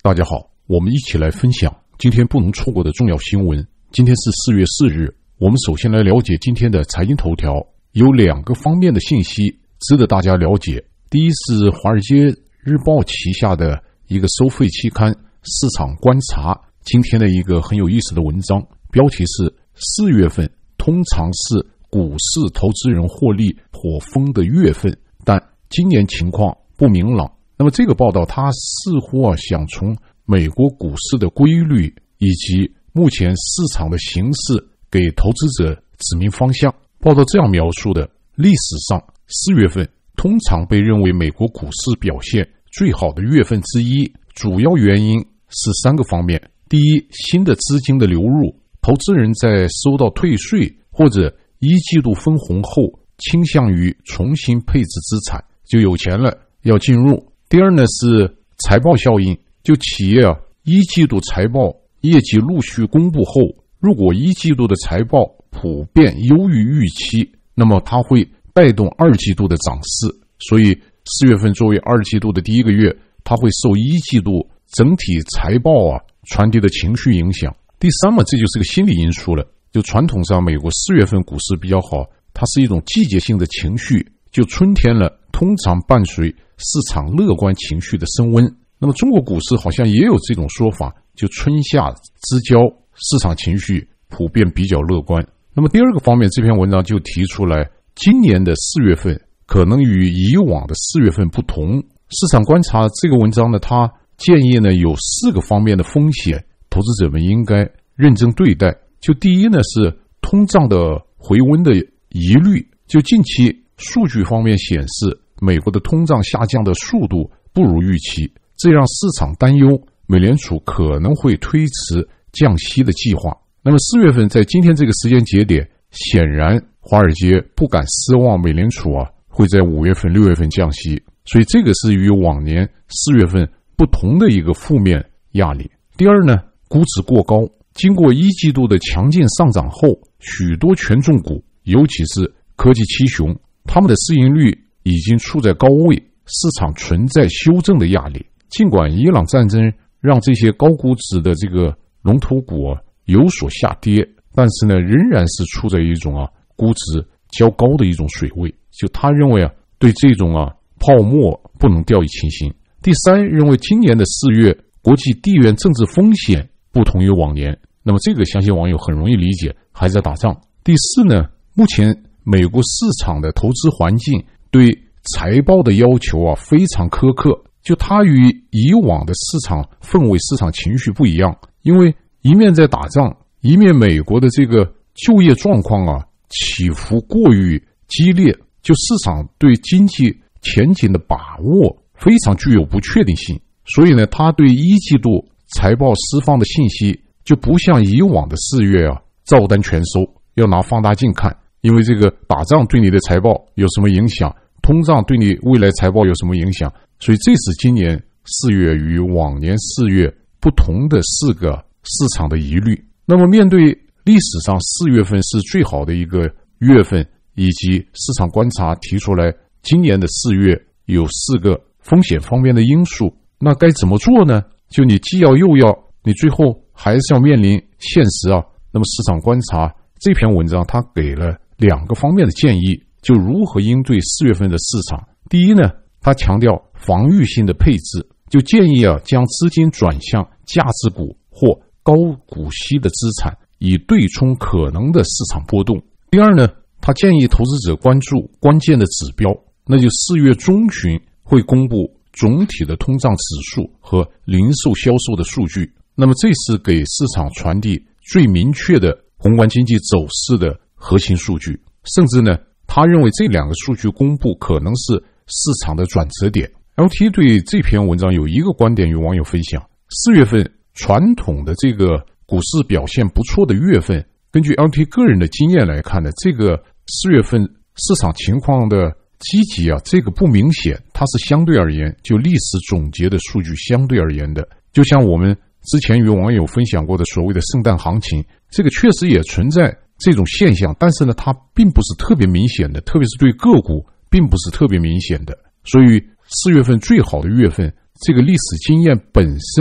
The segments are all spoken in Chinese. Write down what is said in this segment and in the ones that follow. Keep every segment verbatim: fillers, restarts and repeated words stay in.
大家好，我们一起来分享今天不能错过的重要新闻。今天是四月四日，我们首先来了解今天的财经头条，有两个方面的信息值得大家了解。第一是华尔街日报旗下的一个收费期刊市场观察今天的一个很有意思的文章，标题是四月份通常是股市投资人获利颇丰的月份，但今年情况不明朗。那么这个报道它似乎啊想从美国股市的规律以及目前市场的形势给投资者指明方向。报道这样描述的：历史上四月份通常被认为美国股市表现最好的月份之一，主要原因是三个方面。第一，新的资金的流入，投资人在收到退税或者一季度分红后倾向于重新配置资产，就有钱了要进入。第二呢是财报效应，就企业啊一季度财报业绩陆续公布后，如果一季度的财报普遍优于预期，那么它会带动二季度的涨势，所以四月份作为二季度的第一个月，它会受一季度整体财报啊传递的情绪影响。第三嘛，这就是个心理因素了，就传统上美国四月份股市比较好，它是一种季节性的情绪，就春天了通常伴随市场乐观情绪的升温。那么中国股市好像也有这种说法，就春夏之交市场情绪普遍比较乐观。那么第二个方面，这篇文章就提出来今年的四月份可能与以往的四月份不同。市场观察这个文章呢，它建议呢有四个方面的风险，投资者们应该认真对待。就第一呢是通胀的回温的疑虑，就近期数据方面显示美国的通胀下降的速度不如预期，这让市场担忧美联储可能会推迟降息的计划。那么四月份在今天这个时间节点，显然华尔街不敢奢望美联储啊会在五月份六月份降息，所以这个是与往年四月份不同的一个负面压力。第二呢，估值过高，经过一季度的强劲上涨后，许多权重股尤其是科技七雄，他们的市盈率已经处在高位，市场存在修正的压力。尽管伊朗战争让这些高估值的这个龙头股啊有所下跌，但是呢仍然是处在一种啊估值较高的一种水位，就他认为啊对这种啊泡沫不能掉以轻心。第三，认为今年的四月国际地缘政治风险不同于往年，那么这个相信网友很容易理解，还在打仗。第四呢，目前美国市场的投资环境对财报的要求啊非常苛刻，就它与以往的市场氛围市场情绪不一样，因为一面在打仗，一面美国的这个就业状况啊起伏过于激烈，就市场对经济前景的把握非常具有不确定性，所以呢它对一季度财报释放的信息就不像以往的四月啊照单全收，要拿放大镜看，因为这个打仗对你的财报有什么影响，通胀对你未来财报有什么影响，所以这是今年四月与往年四月不同的四个市场的疑虑。那么面对历史上四月份是最好的一个月份，以及市场观察提出来今年的四月有四个风险方面的因素，那该怎么做呢？就你既要又要，你最后还是要面临现实啊。那么市场观察这篇文章它给了两个方面的建议，就如何应对四月份的市场。第一呢，他强调防御性的配置，就建议啊将资金转向价值股或高股息的资产，以对冲可能的市场波动。第二呢，他建议投资者关注关键的指标，那就四月中旬会公布总体的通胀指数和零售销售的数据，那么这是给市场传递最明确的宏观经济走势的核心数据，甚至呢他认为这两个数据公布可能是市场的转折点。 L T 对这篇文章有一个观点与网友分享，四月份传统的这个股市表现不错的月份，根据 L T 个人的经验来看呢，这个四月份市场情况的积极啊，这个不明显，它是相对而言，就历史总结的数据相对而言的。就像我们之前与网友分享过的所谓的圣诞行情，这个确实也存在这种现象，但是呢它并不是特别明显的，特别是对个股并不是特别明显的。所以四月份最好的月份，这个历史经验本身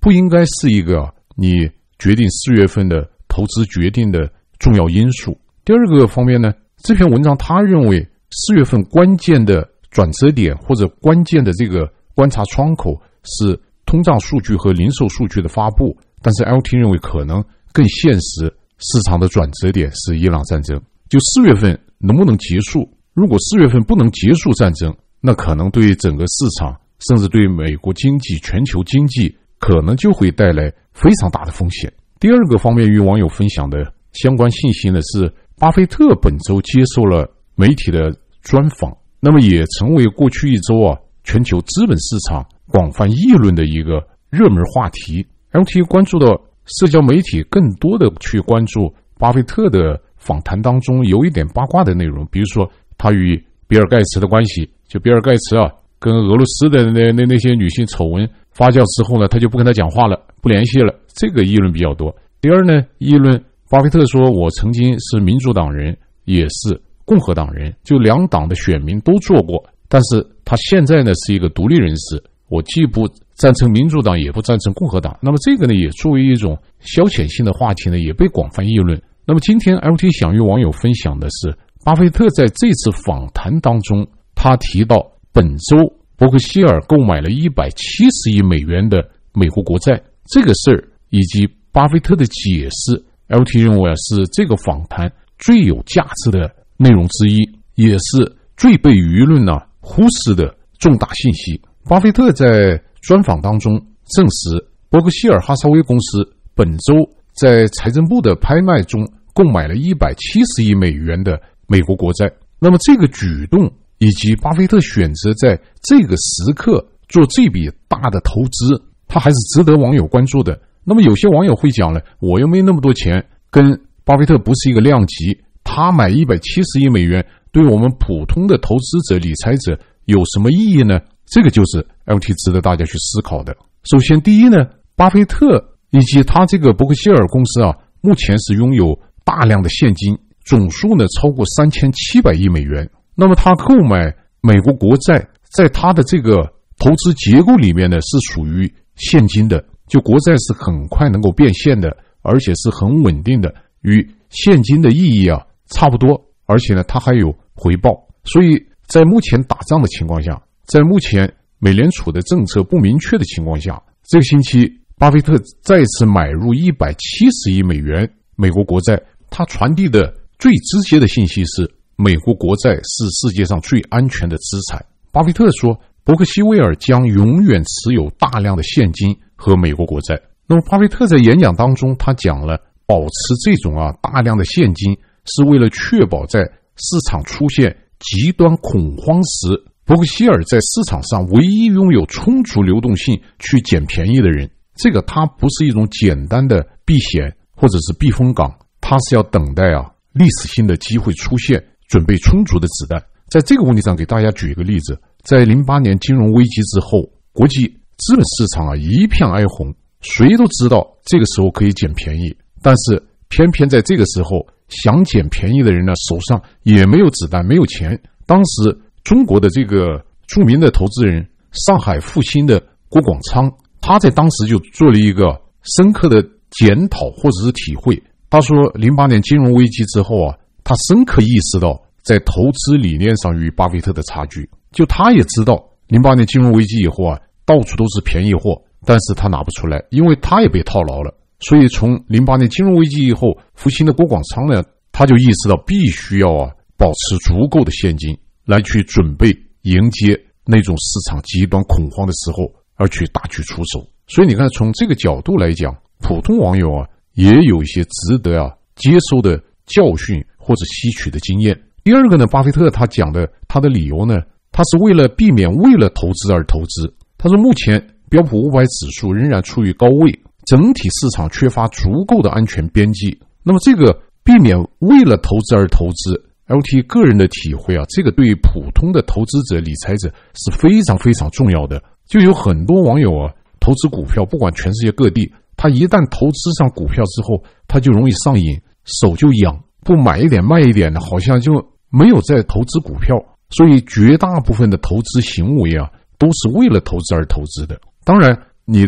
不应该是一个你决定四月份的投资决定的重要因素。第二个方面呢，这篇文章他认为四月份关键的转折点或者关键的这个观察窗口是通胀数据和零售数据的发布，但是 L T 认为可能更现实市场的转折点是伊朗战争。就四月份能不能结束，如果四月份不能结束战争，那可能对整个市场甚至对美国经济全球经济可能就会带来非常大的风险。第二个方面与网友分享的相关信息呢，是巴菲特本周接受了媒体的专访，那么也成为过去一周啊全球资本市场广泛议论的一个热门话题。 L T 关注到社交媒体更多的去关注巴菲特的访谈当中有一点八卦的内容，比如说他与比尔盖茨的关系，就比尔盖茨啊跟俄罗斯的那那那些女性丑闻发酵之后呢，他就不跟他讲话了，不联系了，这个议论比较多。第二呢，议论巴菲特说我曾经是民主党人也是共和党人，就两党的选民都做过，但是他现在呢是一个独立人士，我既不赞成民主党也不赞成共和党。那么这个呢也作为一种消遣性的话题呢，也被广泛议论。那么今天 L T 想与网友分享的是巴菲特在这次访谈当中，他提到本周伯克希尔购买了一百七十亿美元的美国国债这个事儿，以及巴菲特的解释， L T 认为啊是这个访谈最有价值的内容之一，也是最被舆论啊忽视的重大信息。巴菲特在专访当中证实，伯克希尔哈撒韦公司本周在财政部的拍卖中购买了一百七十亿美元的美国国债。那么这个举动以及巴菲特选择在这个时刻做这笔大的投资，他还是值得网友关注的。那么有些网友会讲了，我又没那么多钱，跟巴菲特不是一个量级，他买一百七十亿美元对我们普通的投资者理财者有什么意义呢？这个就是 L T 值得大家去思考的。首先第一呢，巴菲特以及他这个伯克希尔公司啊，目前是拥有大量的现金，总数呢超过三千七百亿美元。那么他购买美国国债，在他的这个投资结构里面呢是属于现金的，就国债是很快能够变现的，而且是很稳定的，与现金的意义啊差不多，而且呢它还有回报。所以在目前打仗的情况下，在目前美联储的政策不明确的情况下，这个星期巴菲特再次买入一百七十亿美元美国国债，他传递的最直接的信息是美国国债是世界上最安全的资产。巴菲特说，伯克希维尔将永远持有大量的现金和美国国债。那么巴菲特在演讲当中他讲了，保持这种啊大量的现金是为了确保在市场出现极端恐慌时，伯克希尔在市场上唯一拥有充足流动性去捡便宜的人。这个它不是一种简单的避险或者是避风港，它是要等待啊历史性的机会出现，准备充足的子弹。在这个问题上给大家举一个例子，在零八年金融危机之后，国际资本市场啊一片哀鸿，谁都知道这个时候可以捡便宜，但是偏偏在这个时候想捡便宜的人呢手上也没有子弹，没有钱。当时中国的这个著名的投资人上海复兴的郭广昌，他在当时就做了一个深刻的检讨或者是体会。他说零八年金融危机之后啊，他深刻意识到在投资理念上与巴菲特的差距。就他也知道零八年金融危机以后啊，到处都是便宜货，但是他拿不出来，因为他也被套牢了。所以从零八年金融危机以后，复兴的郭广昌呢，他就意识到必须要啊保持足够的现金来去准备迎接那种市场极端恐慌的时候而去大举出手。所以你看，从这个角度来讲，普通网友啊也有一些值得啊接收的教训或者吸取的经验。第二个呢，巴菲特他讲的他的理由呢，他是为了避免为了投资而投资。他说目前标普五百指数仍然处于高位，整体市场缺乏足够的安全边际。那么这个避免为了投资而投资， L T 个人的体会啊，这个对于普通的投资者理财者是非常非常重要的。就有很多网友啊投资股票，不管全世界各地，他一旦投资上股票之后，他就容易上瘾，手就痒，不买一点卖一点的，好像就没有在投资股票。所以绝大部分的投资行为啊都是为了投资而投资的。当然你的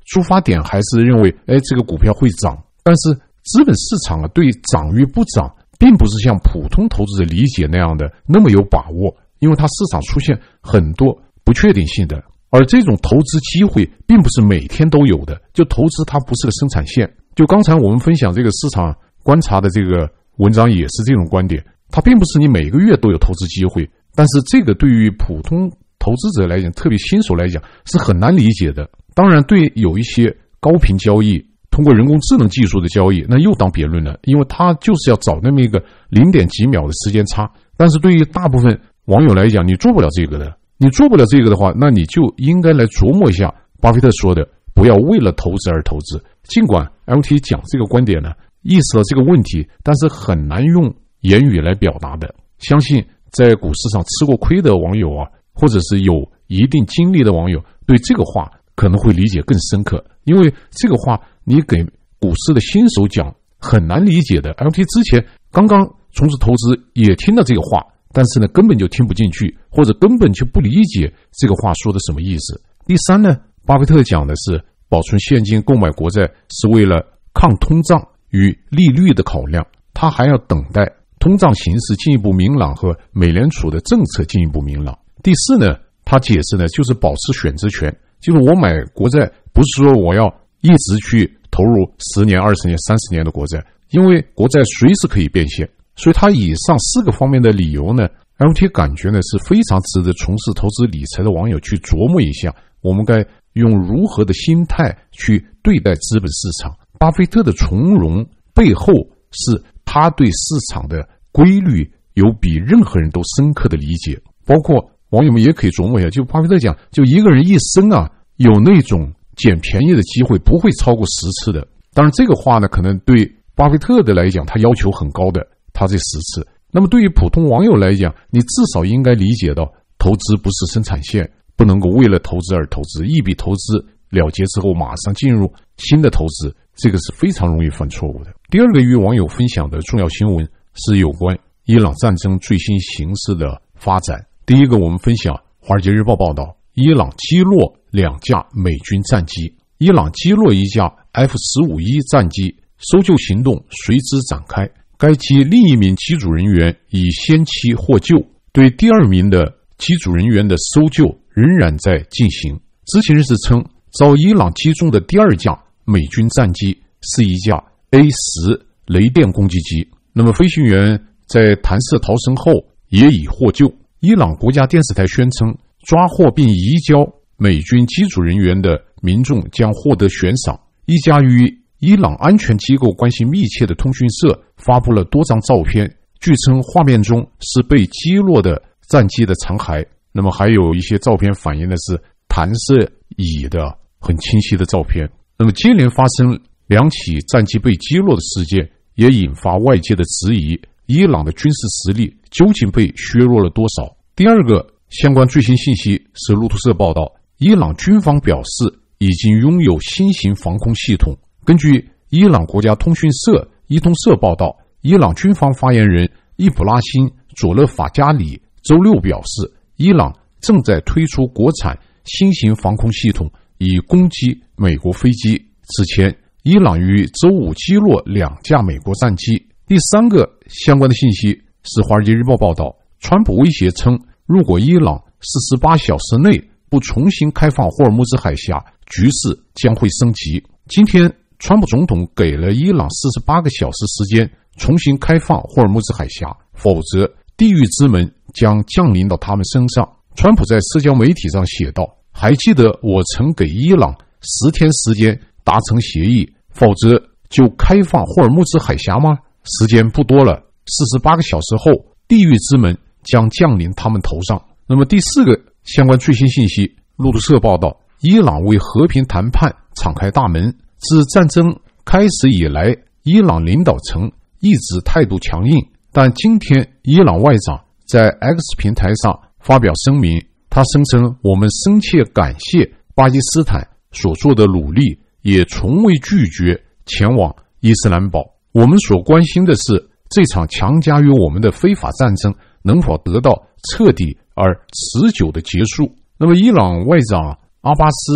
出发点还是认为，哎，这个股票会涨。但是资本市场啊，对涨与不涨，并不是像普通投资者理解那样的那么有把握，因为它市场出现很多不确定性的。而这种投资机会并不是每天都有的，就投资它不是个生产线。就刚才我们分享这个市场观察的这个文章也是这种观点，它并不是你每个月都有投资机会，但是这个对于普通投资者来讲，特别新手来讲是很难理解的。当然对有一些高频交易，通过人工智能技术的交易，那又当别论了，因为它就是要找那么一个零点几秒的时间差。但是对于大部分网友来讲，你做不了这个的。你做不了这个的话，那你就应该来琢磨一下巴菲特说的，不要为了投资而投资。尽管 L T 讲这个观点呢，意识到这个问题，但是很难用言语来表达的。相信在股市上吃过亏的网友啊，或者是有一定经历的网友，对这个话可能会理解更深刻。因为这个话你给股市的新手讲很难理解的。L T 之前刚刚从事投资也听到这个话，但是呢根本就听不进去，或者根本就不理解这个话说的什么意思。第三呢，巴菲特讲的是保存现金购买国债是为了抗通胀与利率的考量，他还要等待通胀形势进一步明朗和美联储的政策进一步明朗。第四呢，他解释呢就是保持选择权，就是我买国债不是说我要一直去投入十年、二十年、三十年的国债，因为国债随时可以变现。所以他以上四个方面的理由呢 ，L T 感觉呢是非常值得从事投资理财的网友去琢磨一下，我们该用如何的心态去对待资本市场。巴菲特的从容背后是他对市场的规律有比任何人都深刻的理解。包括网友们也可以琢磨一下，就巴菲特讲，就一个人一生啊，有那种捡便宜的机会不会超过十次的。当然这个话呢，可能对巴菲特的来讲，他要求很高的，他这十次。那么对于普通网友来讲，你至少应该理解到，投资不是生产线，不能够为了投资而投资，一笔投资了结之后马上进入新的投资，这个是非常容易犯错误的。第二个与网友分享的重要新闻是有关伊朗战争最新形势的发展。第一个，我们分享《华尔街日报》报道，伊朗击落两架美军战机。伊朗击落一架 F 十五 E 战机，搜救行动随之展开。该机另一名机组人员已先期获救，对第二名的机组人员的搜救仍然在进行。知情人士称，遭伊朗击中的第二架美军战机是一架 A 十 雷电攻击机。那么飞行员在弹射逃生后也已获救。伊朗国家电视台宣称，抓获并移交美军机组人员的民众将获得悬赏。一家与伊朗安全机构关系密切的通讯社发布了多张照片，据称画面中是被击落的战机的残骸。那么还有一些照片反映的是弹射椅的很清晰的照片。那么接连发生两起战机被击落的事件，也引发外界的质疑，伊朗的军事实力究竟被削弱了多少？第二个相关最新信息是路透社报道，伊朗军方表示已经拥有新型防空系统。根据伊朗国家通讯社伊通社报道，伊朗军方发言人易卜拉欣·佐勒法加里周六表示，伊朗正在推出国产新型防空系统，以攻击美国飞机。此前，伊朗于周五击落两架美国战机。第三个相关的信息是《华尔街日报》报道，川普威胁称，如果伊朗四十八小时内不重新开放霍尔木兹海峡，局势将会升级。今天，川普总统给了伊朗四十八个小时时间重新开放霍尔木兹海峡，否则地狱之门将降临到他们身上。川普在社交媒体上写道，还记得我曾给伊朗十天时间达成协议，否则就开放霍尔木兹海峡吗？时间不多了，四十八个小时后，地狱之门将降临他们头上。那么第四个相关最新信息，路透社报道，伊朗为和平谈判敞开大门。自战争开始以来，伊朗领导层一直态度强硬，但今天伊朗外长在 X 平台上发表声明，他声称，我们深切感谢巴基斯坦所做的努力，也从未拒绝前往伊斯兰堡。我们所关心的是，这场强加于我们的非法战争能否得到彻底而持久的结束。那么伊朗外长阿巴斯·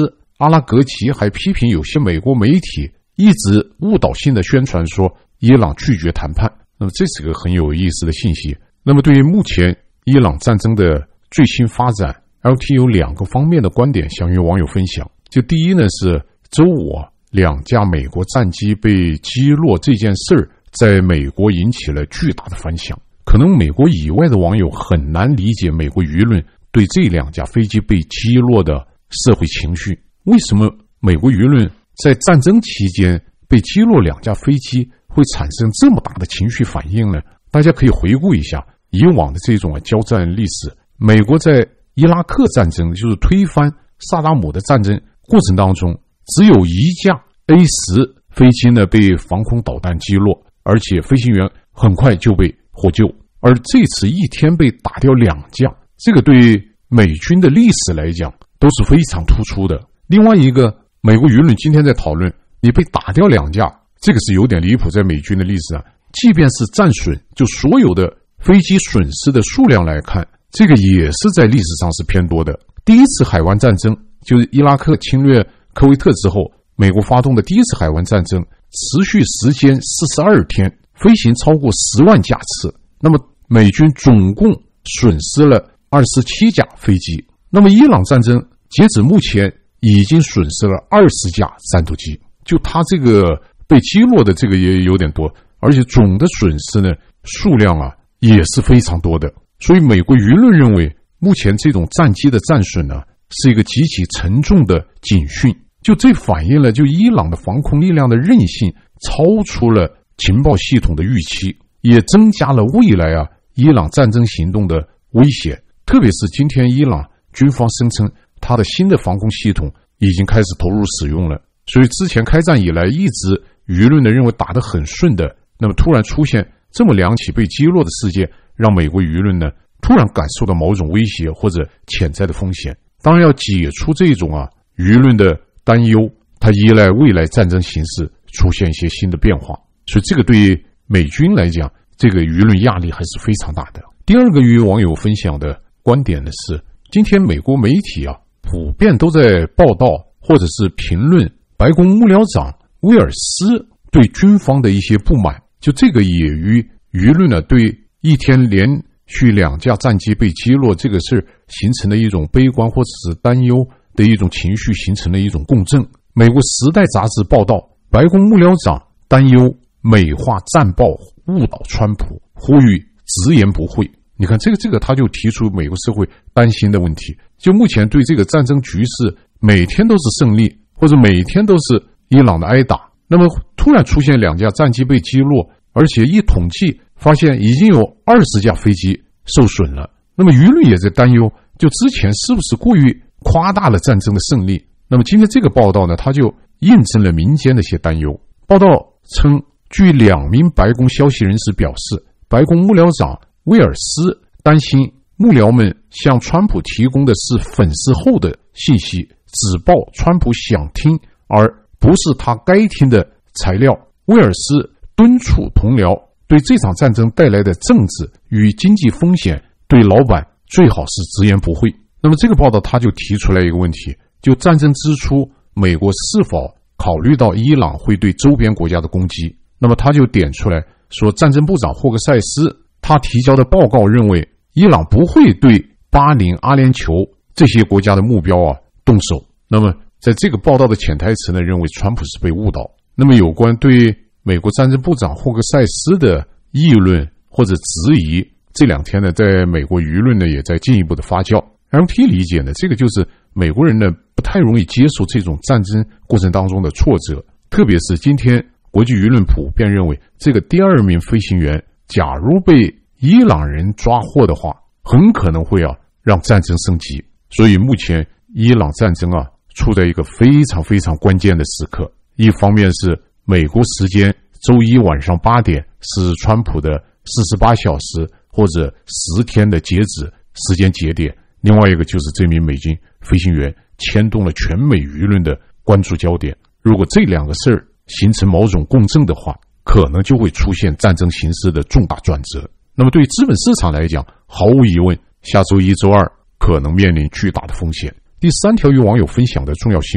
阿拉格齐还批评有些美国媒体一直误导性的宣传说伊朗拒绝谈判。那么这是个很有意思的信息。那么对于目前伊朗战争的最新发展， L T 有两个方面的观点想与网友分享。就第一呢，是周五啊，两架美国战机被击落这件事儿在美国引起了巨大的反响。可能美国以外的网友很难理解美国舆论对这两架飞机被击落的社会情绪。为什么美国舆论在战争期间被击落两架飞机会产生这么大的情绪反应呢？大家可以回顾一下以往的这种交战历史。美国在伊拉克战争，就是推翻萨达姆的战争过程当中，只有一架 A 十 飞机呢被防空导弹击落，而且飞行员很快就被获救。而这次一天被打掉两架，这个对美军的历史来讲都是非常突出的。另外一个，美国舆论今天在讨论，你被打掉两架，这个是有点离谱。在美军的历史上，即便是战损，就所有的飞机损失的数量来看，这个也是在历史上是偏多的。第一次海湾战争，就是伊拉克侵略科威特之后，美国发动的第一次海湾战争，持续时间四十二天，飞行超过十万架次。那么美军总共损失了二十七架飞机。那么伊朗战争截止目前已经损失了二十架战斗机，就它这个被击落的这个也有点多，而且总的损失呢数量啊也是非常多的。所以美国舆论认为，目前这种战机的战损呢是一个极其沉重的警讯。就这反映了就伊朗的防空力量的韧性超出了情报系统的预期，也增加了未来啊伊朗战争行动的危险。特别是今天伊朗军方声称它的新的防空系统已经开始投入使用了，所以之前开战以来一直舆论的认为打得很顺的，那么突然出现这么两起被击落的事件，让美国舆论呢突然感受到某种威胁或者潜在的风险。当然要解除这种啊舆论的担忧，它依赖未来战争形势出现一些新的变化，所以这个对于美军来讲，这个舆论压力还是非常大的。第二个与网友分享的观点呢是，今天美国媒体啊普遍都在报道或者是评论白宫幕僚长威尔斯对军方的一些不满，就这个也与舆论呢对一天连续两架战机被击落这个事形成了一种悲观或者是担忧的一种情绪，形成了一种共振。美国时代杂志报道，白宫幕僚长担忧美化战报误导川普，呼吁直言不讳。你看这个这个他就提出美国社会担心的问题，就目前对这个战争局势每天都是胜利，或者每天都是伊朗的挨打，那么突然出现两架战机被击落，而且一统计发现已经有二十架飞机受损了，那么舆论也在担忧，就之前是不是过于夸大了战争的胜利。那么今天这个报道呢，它就印证了民间的一些担忧。报道称，据两名白宫消息人士表示，白宫幕僚长威尔斯担心幕僚们向川普提供的是粉饰后的信息，只报川普想听而不是他该听的材料。威尔斯敦促同僚对这场战争带来的政治与经济风险，对老板最好是直言不讳。那么这个报道他就提出来一个问题，就战争之初美国是否考虑到伊朗会对周边国家的攻击。那么他就点出来说，战争部长霍克塞斯他提交的报告认为，伊朗不会对巴林、阿联酋这些国家的目标啊动手。那么在这个报道的潜台词呢，认为川普是被误导。那么有关对美国战争部长霍克塞斯的议论或者质疑，这两天呢在美国舆论呢也在进一步的发酵。L T 理解呢，这个就是美国人呢不太容易接受这种战争过程当中的挫折，特别是今天国际舆论普遍认为，这个第二名飞行员假如被伊朗人抓获的话，很可能会啊让战争升级。所以目前伊朗战争啊处在一个非常非常关键的时刻。一方面是美国时间周一晚上八点是川普的四十八小时或者十天的截止时间节点，另外一个就是这名美军飞行员牵动了全美舆论的关注焦点。如果这两个事儿形成某种共振的话，可能就会出现战争形势的重大转折。那么对资本市场来讲，毫无疑问，下周一周二可能面临巨大的风险。第三条与网友分享的重要新闻，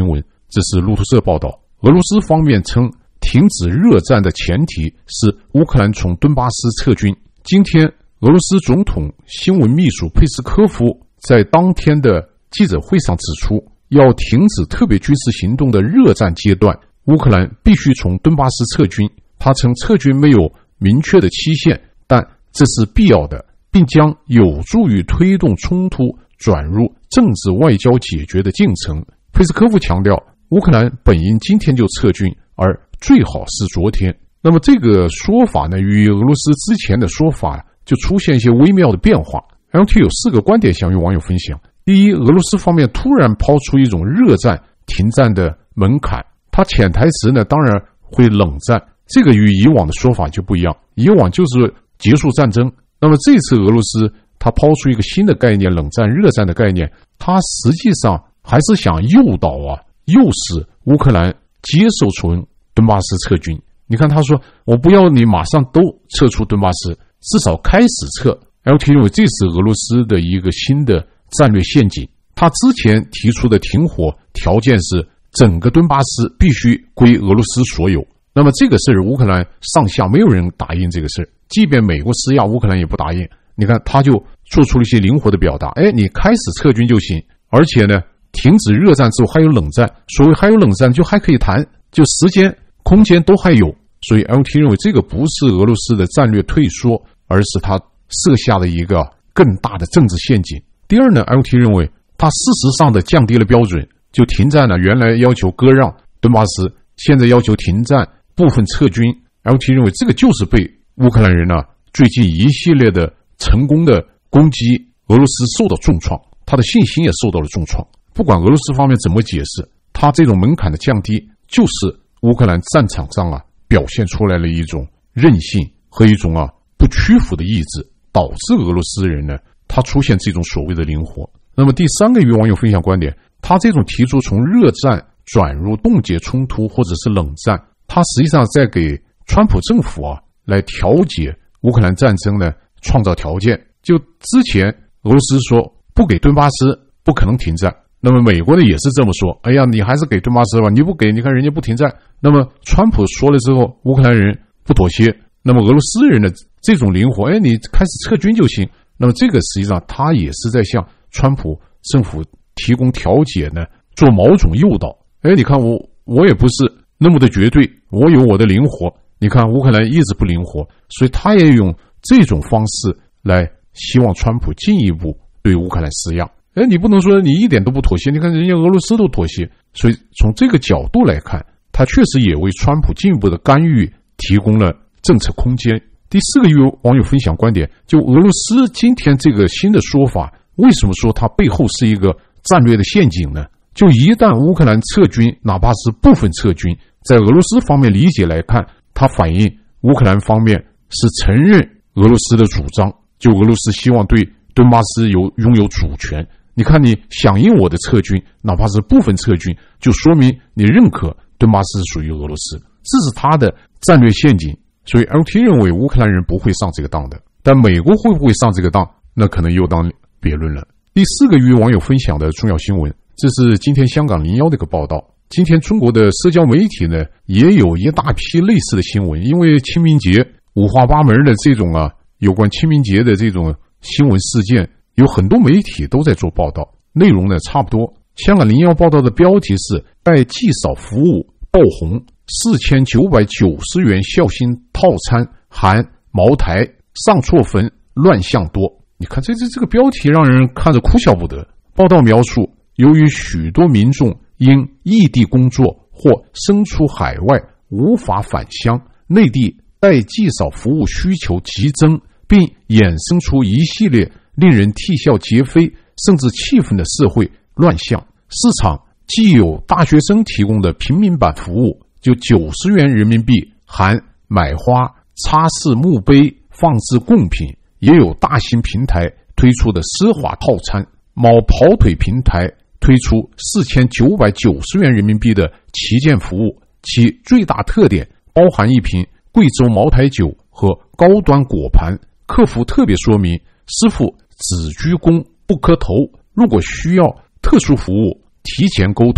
这是路透社报道。俄罗斯方面称，停止热战的前提是乌克兰从顿巴斯撤军。今天，俄罗斯总统新闻秘书佩斯科夫在当天的记者会上指出，要停止特别军事行动的热战阶段，乌克兰必须从顿巴斯撤军。他称撤军没有明确的期限，但这是必要的，并将有助于推动冲突转入政治外交解决的进程。佩斯科夫强调，乌克兰本应今天就撤军，而最好是昨天。那么这个说法呢，与俄罗斯之前的说法就出现一些微妙的变化。L T 有四个观点想与网友分享。第一，俄罗斯方面突然抛出一种热战停战的门槛，它潜台词呢当然会冷战，这个与以往的说法就不一样，以往就是结束战争。那么这次俄罗斯它抛出一个新的概念，冷战热战的概念，它实际上还是想诱导啊诱使乌克兰接受从顿巴斯撤军。你看他说，我不要你马上都撤出顿巴斯，至少开始撤。L T 认为这是俄罗斯的一个新的战略陷阱。他之前提出的停火条件是整个顿巴斯必须归俄罗斯所有。那么这个事儿乌克兰上下没有人答应这个事儿，即便美国施压，乌克兰也不答应。你看他就做出了一些灵活的表达，哎，你开始撤军就行，而且呢停止热战之后还有冷战，所谓还有冷战就还可以谈，就时间空间都还有。所以 L T 认为这个不是俄罗斯的战略退缩，而是他设下的一个更大的政治陷阱。第二呢 L T 认为他事实上的降低了标准，就停战了，原来要求割让顿巴斯，现在要求停战部分撤军。 L T 认为这个就是被乌克兰人呢、啊、最近一系列的成功的攻击，俄罗斯受到重创，他的信心也受到了重创。不管俄罗斯方面怎么解释，他这种门槛的降低就是乌克兰战场上啊表现出来了一种韧性和一种啊不屈服的意志，导致俄罗斯人呢他出现这种所谓的灵活。那么第三个与网友分享观点，他这种提出从热战转入冻结冲突或者是冷战，他实际上在给川普政府啊来调解乌克兰战争呢创造条件。就之前俄罗斯说不给顿巴斯不可能停战，那么美国呢也是这么说，哎呀你还是给顿巴斯吧，你不给你看人家不停战。那么川普说了之后，乌克兰人不妥协，那么俄罗斯人的这种灵活，哎你开始撤军就行。那么这个实际上他也是在向川普政府提供调解呢，做某种诱导。哎你看我我也不是那么的绝对，我有我的灵活，你看乌克兰一直不灵活，所以他也用这种方式来希望川普进一步对乌克兰施压。哎，你不能说你一点都不妥协，你看人家俄罗斯都妥协。所以从这个角度来看，他确实也为川普进一步的干预提供了政策空间。第四个与网友分享观点，就俄罗斯今天这个新的说法，为什么说它背后是一个战略的陷阱呢？就一旦乌克兰撤军，哪怕是部分撤军，在俄罗斯方面理解来看，它反映乌克兰方面是承认俄罗斯的主张，就俄罗斯希望对顿巴斯有拥有主权。你看你响应我的撤军，哪怕是部分撤军，就说明你认可顿巴斯属于俄罗斯，这是他的战略陷阱。所以 L T 认为乌克兰人不会上这个当的，但美国会不会上这个当，那可能又当别论了。第四个与网友分享的重要新闻，这是今天香港零一的一个报道。今天中国的社交媒体呢也有一大批类似的新闻，因为清明节五花八门的这种啊有关清明节的这种新闻事件，有很多媒体都在做报道，内容呢差不多。香港零一报道的标题是带祭扫服务爆红，四千九百九十元孝心套餐含茅台，上错坟乱象多。你看这这这个标题让人看着哭笑不得。报道描述，由于许多民众因异地工作或身处海外无法返乡，内地代祭扫服务需求急增，并衍生出一系列令人啼笑皆非甚至气愤的社会乱象。市场既有大学生提供的平民版服务，就九十元人民币含买花、擦拭墓碑、放置贡品，也有大型平台推出的奢华套餐。某跑腿平台推出四千九百九十元人民币的旗舰服务，其最大特点包含一瓶贵州茅台酒和高端果盘。客服特别说明，师傅只鞠躬不磕头，如果需要特殊服务提前沟通，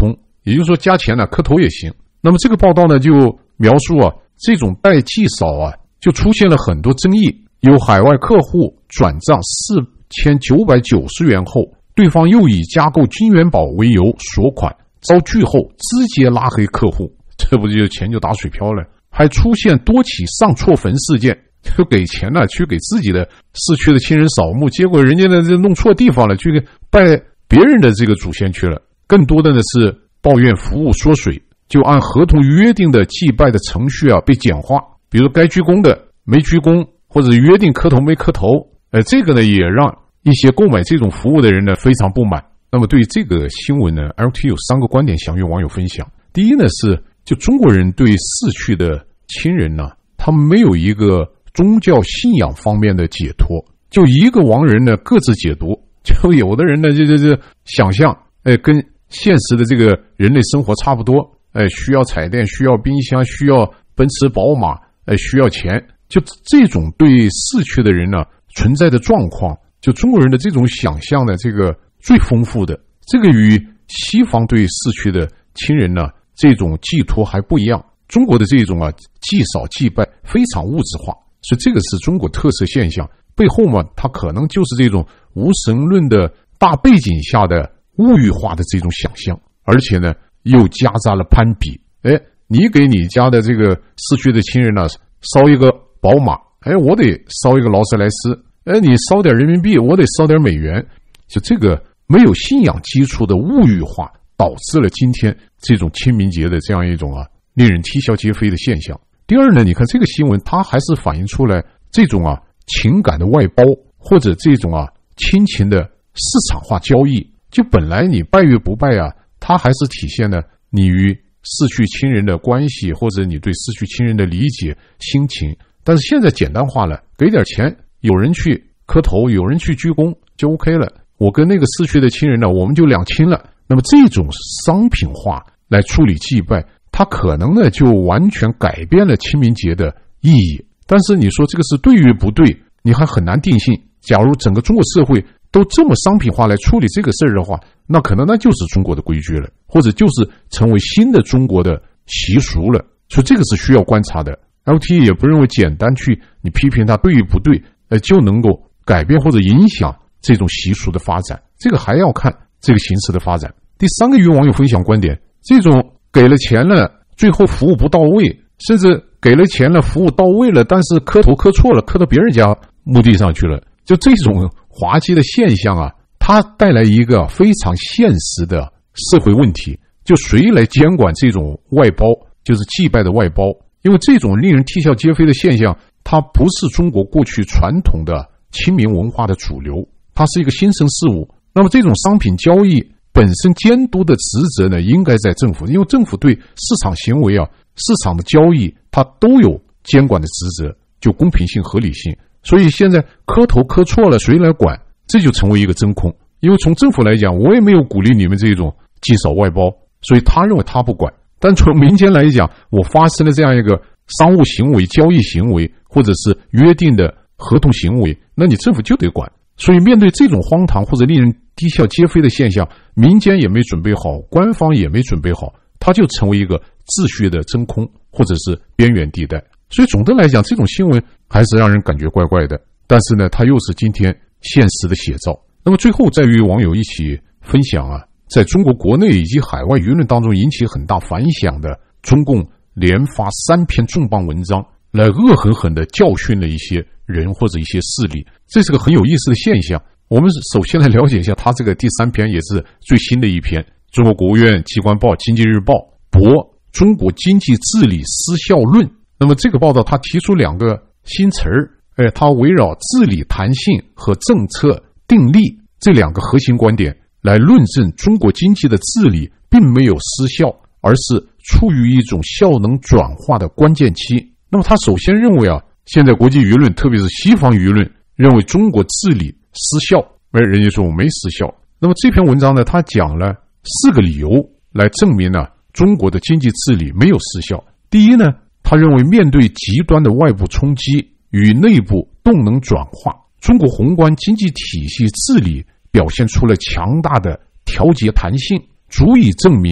也就是说加钱呢磕头也行。那么这个报道呢就描述啊，这种代记扫啊就出现了很多争议，有海外客户转账四千九百九十元后，对方又以加购金元宝为由锁款，遭拒后直接拉黑客户，这不就钱就打水漂了。还出现多起上错坟事件，就给钱了去给自己的逝去的亲人扫墓，结果人家呢就弄错地方了，去拜别人的这个祖先去了。更多的呢是抱怨服务缩水，就按合同约定的祭拜的程序啊被简化，比如该鞠躬的没鞠躬，或者约定磕头没磕头，呃，这个呢也让一些购买这种服务的人呢非常不满。那么对于这个新闻呢 ，L T 有三个观点想与网友分享。第一呢是，就中国人对逝去的亲人呢，他们没有一个宗教信仰方面的解脱，就一个亡人呢各自解读，就有的人呢就就就想象，哎，跟现实的这个人类生活差不多，哎，需要彩电，需要冰箱，需要奔驰宝马，哎，需要钱，就这种对逝去的人呢存在的状况，就中国人的这种想象的这个最丰富的，这个与西方对逝去的亲人呢这种寄托还不一样。中国的这种啊祭扫祭拜非常物质化，所以这个是中国特色现象。背后嘛，它可能就是这种无神论的大背景下的物欲化的这种想象，而且呢又夹杂了攀比。哎，你给你家的这个逝去的亲人呢烧一个宝马，哎，我得烧一个劳斯莱斯，哎，你烧点人民币，我得烧点美元。就这个没有信仰基础的物欲化，导致了今天这种清明节的这样一种啊令人啼笑皆非的现象。第二呢，你看这个新闻，它还是反映出来这种啊情感的外包，或者这种啊亲情的市场化交易。就本来你拜与不拜啊，它还是体现了你与逝去亲人的关系，或者你对逝去亲人的理解心情。但是现在简单化了，给点钱，有人去磕头，有人去鞠躬就 OK 了。我跟那个逝去的亲人呢，我们就两清了。那么这种商品化来处理祭拜，它可能呢就完全改变了清明节的意义。但是你说这个是对与不对，你还很难定性。假如整个中国社会都这么商品化来处理这个事儿的话，那可能那就是中国的规矩了，或者就是成为新的中国的习俗了。所以这个是需要观察的。L T 也不认为简单去你批评它对与不对，呃，就能够改变或者影响这种习俗的发展，这个还要看这个形势的发展。第三个与网友分享观点，这种给了钱了，最后服务不到位，甚至给了钱了，服务到位了，但是磕头磕错了，磕到别人家墓地上去了，就这种滑稽的现象啊，它带来一个非常现实的社会问题，就谁来监管这种外包，就是祭拜的外包。因为这种令人啼笑皆非的现象，它不是中国过去传统的清明文化的主流，它是一个新生事物。那么这种商品交易本身监督的职责呢，应该在政府，因为政府对市场行为啊、市场的交易，它都有监管的职责，就公平性、合理性。所以现在磕头磕错了，谁来管？这就成为一个真空。因为从政府来讲，我也没有鼓励你们这种祭扫外包，所以他认为他不管。但从民间来讲，我发生了这样一个商务行为、交易行为，或者是约定的合同行为，那你政府就得管。所以面对这种荒唐或者令人啼笑皆非的现象，民间也没准备好，官方也没准备好，它就成为一个秩序的真空，或者是边缘地带。所以总的来讲，这种新闻还是让人感觉怪怪的，但是呢，它又是今天现实的写照。那么最后再与网友一起分享啊，在中国国内以及海外舆论当中引起很大反响的中共连发三篇重磅文章，来恶狠狠地教训了一些人或者一些势力，这是个很有意思的现象。我们首先来了解一下他这个第三篇，也是最新的一篇，中国国务院机关报《经济日报》驳中国经济治理失效论。那么这个报道他提出两个新词儿，哎，他围绕治理弹性和政策定力这两个核心观点来论证中国经济的治理并没有失效，而是处于一种效能转化的关键期。那么他首先认为啊，现在国际舆论特别是西方舆论认为中国治理失效，而人家说我没失效。那么这篇文章呢，他讲了四个理由来证明呢、啊、中国的经济治理没有失效。第一呢，他认为面对极端的外部冲击与内部动能转化，中国宏观经济体系治理表现出了强大的调节弹性，足以证明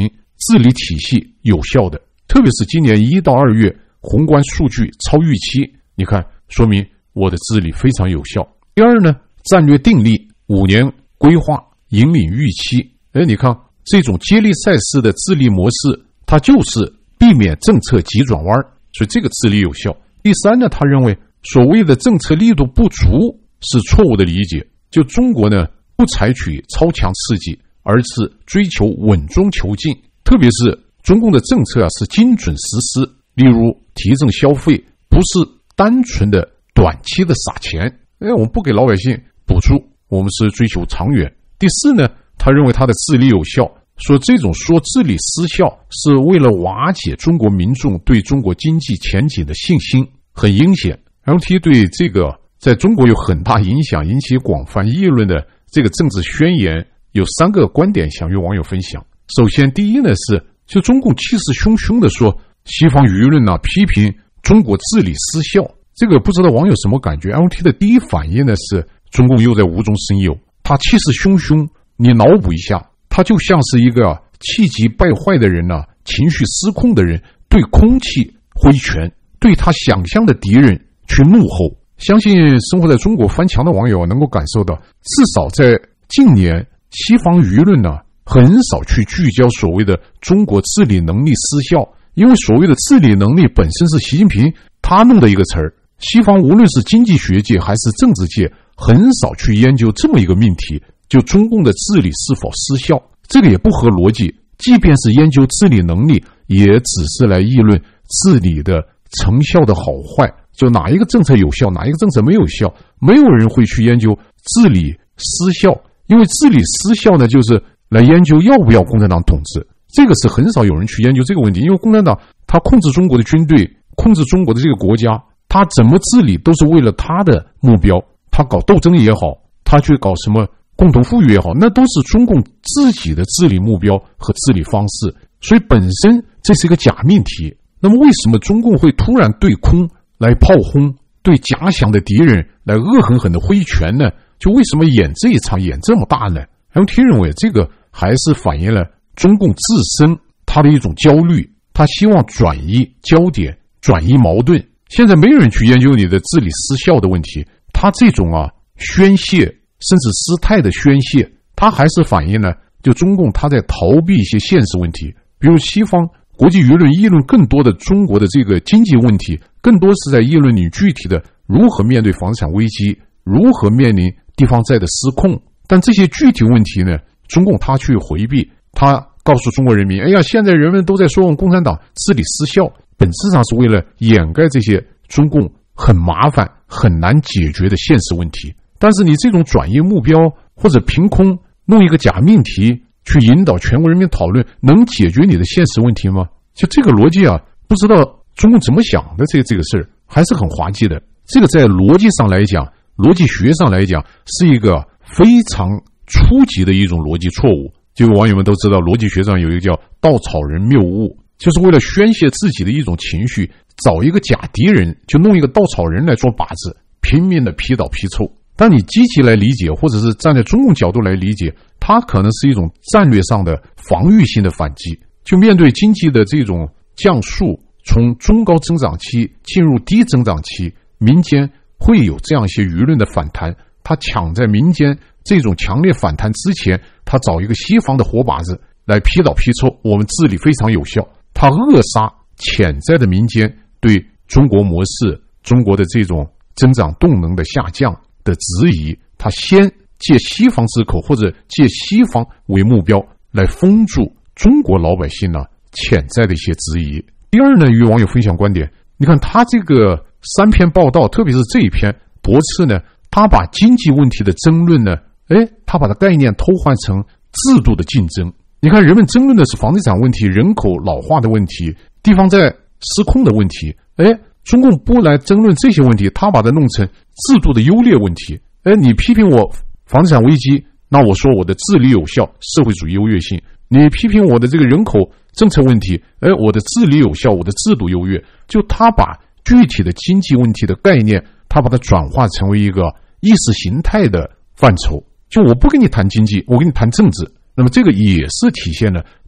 治理体系有效的，特别是今年一到二月宏观数据超预期，你看说明我的治理非常有效。第二呢，战略定力，五年规划引领预期。哎，你看这种接力赛式的治理模式，它就是避免政策急转弯，所以这个治理有效。第三呢，他认为所谓的政策力度不足是错误的理解，就中国呢不采取超强刺激，而是追求稳中求进，特别是中共的政策啊是精准实施，例如提振消费，不是单纯的短期的撒钱，哎，我们不给老百姓补助，我们是追求长远。第四呢，他认为他的治理有效，说这种说治理失效是为了瓦解中国民众对中国经济前景的信心，很阴险。L T 对这个在中国有很大影响、引起广泛议论的这个政治宣言有三个观点想与网友分享。首先，第一呢是就中共气势汹汹的说西方舆论啊批评中国治理失效，这个不知道网友什么感觉。 L T 的第一反应呢是中共又在无中生有，他气势汹汹，你脑补一下，他就像是一个气急败坏的人啊，情绪失控的人对空气挥拳，对他想象的敌人去怒吼。相信生活在中国翻墙的网友能够感受到，至少在近年西方舆论呢很少去聚焦所谓的中国治理能力失效，因为所谓的治理能力本身是习近平他弄的一个词儿，西方无论是经济学界还是政治界很少去研究这么一个命题，就中共的治理是否失效，这个也不合逻辑。即便是研究治理能力，也只是来议论治理的成效的好坏，就哪一个政策有效，哪一个政策没有效，没有人会去研究治理失效，因为治理失效呢，就是来研究要不要共产党统治，这个是很少有人去研究这个问题。因为共产党他控制中国的军队，控制中国的这个国家，他怎么治理都是为了他的目标，他搞斗争也好，他去搞什么共同富裕也好，那都是中共自己的治理目标和治理方式，所以本身这是一个假命题。那么为什么中共会突然对空来炮轰，对假想的敌人来恶狠狠的挥拳呢？就为什么演这一场演这么大呢？ L T 认为这个还是反映了中共自身他的一种焦虑，他希望转移焦点，转移矛盾。现在没有人去研究你的治理失效的问题，他这种啊宣泄甚至失态的宣泄，他还是反映了就中共他在逃避一些现实问题。比如西方国际舆论议论更多的中国的这个经济问题，更多是在议论你具体的如何面对房产危机，如何面临地方债的失控。但这些具体问题呢，中共他去回避，他告诉中国人民，哎呀，现在人们都在说我们共产党治理失效，本质上是为了掩盖这些中共很麻烦很难解决的现实问题。但是你这种转移目标，或者凭空弄一个假命题去引导全国人民讨论，能解决你的现实问题吗？就这个逻辑啊，不知道中共怎么想的，这这个事儿还是很滑稽的。这个在逻辑上来讲，逻辑学上来讲，是一个非常初级的一种逻辑错误。就网友们都知道，逻辑学上有一个叫稻草人谬误，就是为了宣泄自己的一种情绪，找一个假敌人，就弄一个稻草人来做靶子，拼命的批倒批臭。但你积极来理解，或者是站在中共角度来理解，它可能是一种战略上的防御性的反击。就面对经济的这种降速，从中高增长期进入低增长期，民间会有这样一些舆论的反弹，他抢在民间这种强烈反弹之前，他找一个西方的活靶子来批倒批臭，我们治理非常有效。他扼杀潜在的民间对中国模式、中国的这种增长动能的下降的质疑，他先借西方之口，或者借西方为目标来封住中国老百姓呢潜在的一些质疑。第二呢，与网友分享观点，你看他这个三篇报道，特别是这一篇驳斥呢，他把经济问题的争论呢，哎，他把它概念偷换成制度的竞争。你看人们争论的是房地产问题、人口老化的问题、地方债失控的问题，哎，中共不来争论这些问题，他把它弄成制度的优劣问题。哎，你批评我房地产危机，那我说我的治理有效，社会主义优越性；你批评我的这个人口政策问题，哎，我的治理有效，我的制度优越。就他把具体的经济问题的概念，他把它转化成为一个意识形态的范畴。就我不跟你谈经济，我跟你谈政治，那么这个也是体现了对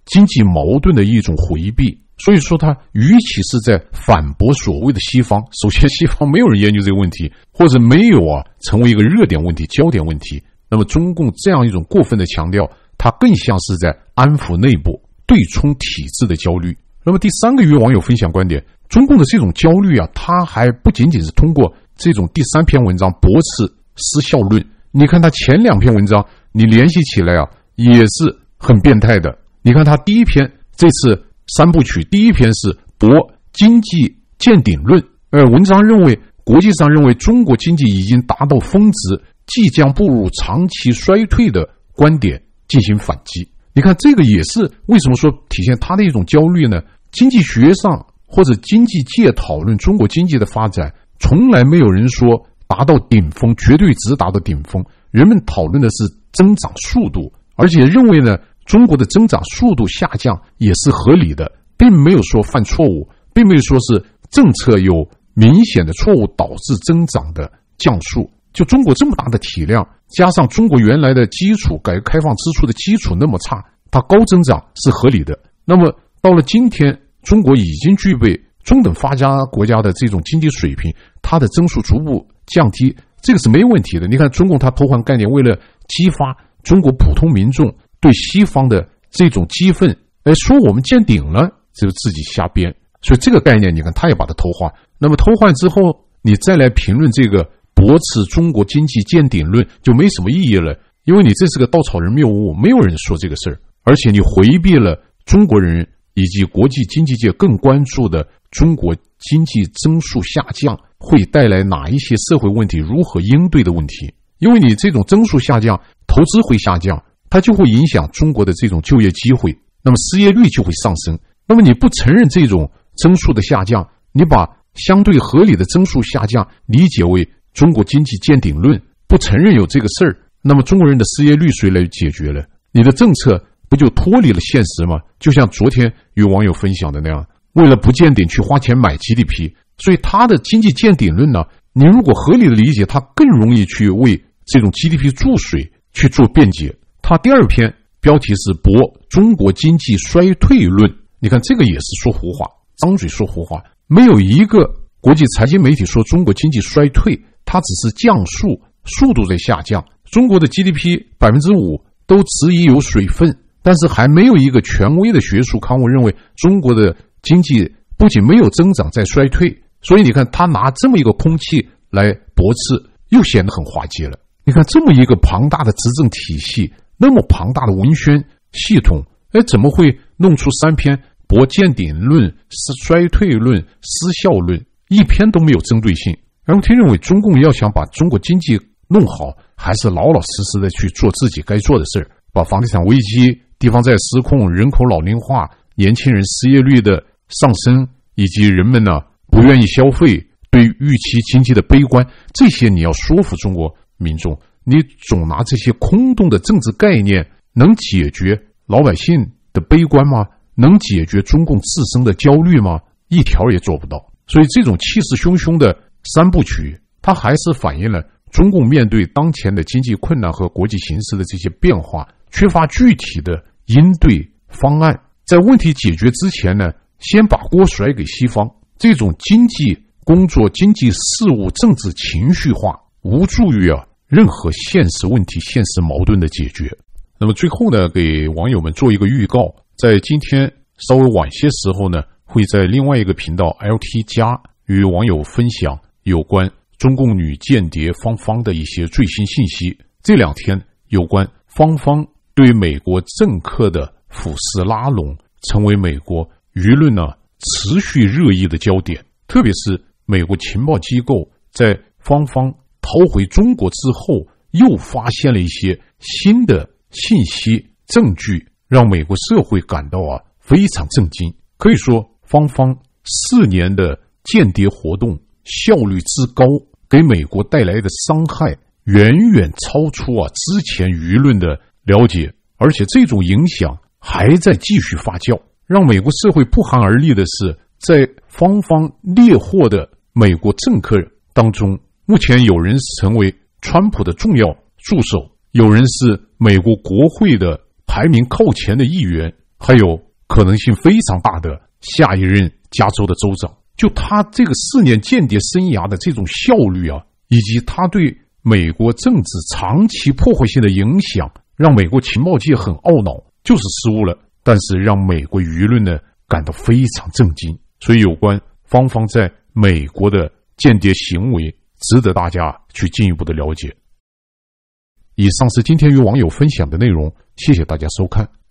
经济矛盾的一种回避。所以说他与其是在反驳所谓的西方，首先西方没有人研究这个问题，或者没有啊成为一个热点问题、焦点问题，那么中共这样一种过分的强调，它更像是在安抚内部对冲体制的焦虑。那么第三个与网友分享观点，中共的这种焦虑啊，它还不仅仅是通过这种第三篇文章驳斥失效论，你看他前两篇文章你联系起来啊也是很变态的。你看他第一篇这次三部曲，第一篇是驳经济见顶论，呃，文章认为国际上认为中国经济已经达到峰值，即将步入长期衰退的观点进行反击。你看这个也是为什么说体现他的一种焦虑呢？经济学上或者经济界讨论中国经济的发展，从来没有人说达到顶峰，绝对值达到顶峰，人们讨论的是增长速度，而且认为呢中国的增长速度下降也是合理的，并没有说犯错误，并没有说是政策有明显的错误导致增长的降速。就中国这么大的体量，加上中国原来的基础，改革开放之初的基础那么差，它高增长是合理的。那么到了今天，中国已经具备中等发达国家的这种经济水平，它的增速逐步降低，这个是没有问题的。你看中共它偷换概念，为了激发中国普通民众对西方的这种激愤，哎，说我们见顶了，这个自己瞎编。所以这个概念你看他也把它偷换。那么偷换之后，你再来评论这个驳斥中国经济见顶论就没什么意义了，因为你这是个稻草人谬误，没有人说这个事儿，而且你回避了中国人以及国际经济界更关注的中国经济增速下降会带来哪一些社会问题，如何应对的问题。因为你这种增速下降，投资会下降，它就会影响中国的这种就业机会，那么失业率就会上升。那么你不承认这种增速的下降，你把相对合理的增速下降理解为中国经济见顶论，不承认有这个事儿，那么中国人的失业率谁来解决了？你的政策不就脱离了现实吗？就像昨天有网友分享的那样，为了不见顶去花钱买 G D P， 所以他的经济见顶论呢，你如果合理的理解，他更容易去为这种 G D P 注水去做辩解。他第二篇标题是驳中国经济衰退论，你看这个也是说胡话，张嘴说胡话，没有一个国际财经媒体说中国经济衰退，它只是降速，速度在下降。中国的 G D P 百分之五 都质疑有水分，但是还没有一个权威的学术刊物认为中国的经济不仅没有增长，在衰退。所以你看他拿这么一个空气来驳斥，又显得很滑稽了。你看这么一个庞大的执政体系，那么庞大的文宣系统，哎，怎么会弄出三篇驳见顶论、衰退论、失效论，一篇都没有针对性？然后听认为中共要想把中国经济弄好，还是老老实实的去做自己该做的事儿，把房地产危机、地方债失控、人口老龄化、年轻人失业率的上升，以及人们呢不愿意消费、对预期经济的悲观，这些你要说服中国民众，你总拿这些空洞的政治概念能解决老百姓的悲观吗？能解决中共自身的焦虑吗？一条也做不到。所以这种气势汹汹的三部曲，它还是反映了中共面对当前的经济困难和国际形势的这些变化，缺乏具体的应对方案。在问题解决之前呢，先把锅甩给西方，这种经济工作、经济事务、政治情绪化，无助于啊任何现实问题、现实矛盾的解决。那么最后呢，给网友们做一个预告，在今天稍微晚些时候呢，会在另外一个频道 L T 加与网友分享有关中共女间谍芳芳的一些最新信息。这两天有关芳芳对美国政客的俯视拉拢，成为美国舆论呢持续热议的焦点。特别是美国情报机构在芳芳逃回中国之后，又发现了一些新的信息证据，让美国社会感到啊非常震惊。可以说芳芳四年的间谍活动效率之高，给美国带来的伤害远远超出啊之前舆论的了解，而且这种影响还在继续发酵。让美国社会不寒而栗的是，在芳芳猎获的美国政客当中，目前有人成为川普的重要助手，有人是美国国会的排名靠前的议员， 还有可能性非常大的下一任加州的州长。就他这个四年间谍生涯的这种效率啊，以及他对美国政治长期破坏性的影响，让美国情报界很懊恼，就是失误了，但是让美国舆论呢感到非常震惊。所以有关芳芳在美国的间谍行为值得大家去进一步的了解。以上是今天与网友分享的内容，谢谢大家收看。